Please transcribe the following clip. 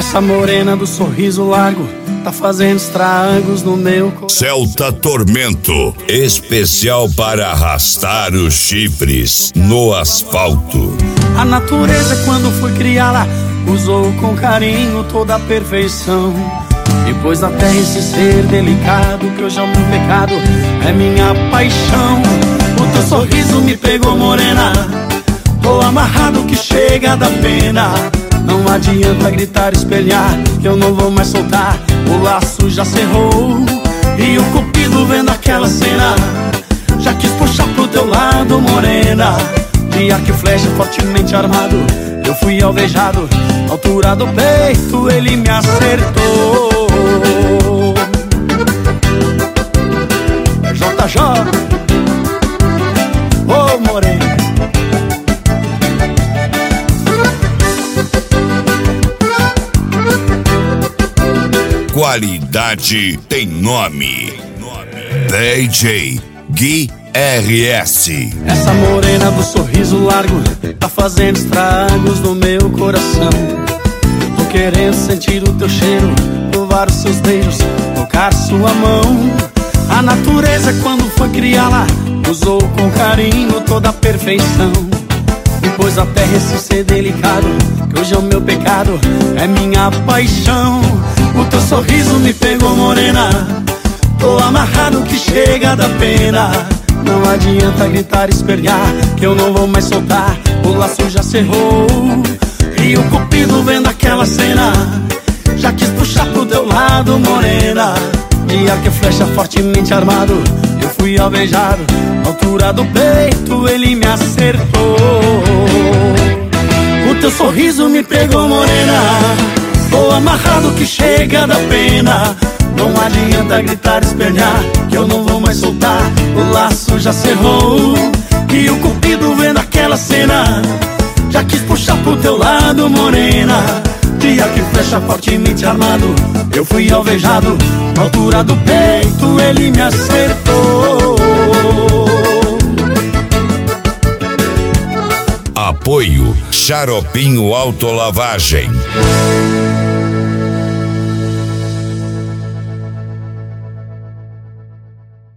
Essa morena do sorriso largo tá fazendo estragos no meu coração. Celta Tormento, especial para arrastar os chifres no asfalto. A natureza, quando foi criá-la, usou com carinho toda a perfeição. E pôs na terra esse ser delicado, que hoje é o meu pecado, é minha paixão. O teu sorriso me pegou, morena, tô amarrado que chega da pena. Não adianta gritar, espelhar, que eu não vou mais soltar. O laço já cerrou e o cupido vendo aquela cena já quis puxar pro teu lado, morena. De arco e flecha fortemente armado, eu fui alvejado. Altura do peito ele me acertou. É JJ, ô morena. Qualidade tem nome. DJ Gui RS. Essa morena do sorriso largo tá fazendo estragos no meu coração. Tô querendo sentir o teu cheiro, provar os seus beijos, tocar sua mão. A natureza, quando foi criá-la, usou com carinho toda a perfeição. E pôs a terra esse ser delicado, que hoje é o meu pecado, é minha paixão. O teu sorriso me pegou, morena, tô amarrado que chega da pena. Não adianta gritar, espernear, que eu não vou mais soltar. O laço já cerrou e o cupido vendo aquela cena já quis puxar pro teu lado, morena. De arco e flecha fortemente armado, eu fui alvejado. Altura do peito ele me acertou. O teu sorriso me pegou, morena, tô amarrado que chega da pena. Não adianta gritar, espelhar, que eu não vou mais soltar. O laço já cerrou e o cupido vendo aquela cena já quis puxar pro teu lado, morena. De arco e flecha fortemente armado, eu fui alvejado. Na altura do peito ele me acertou. Apoio Xaropinho Autolavagem.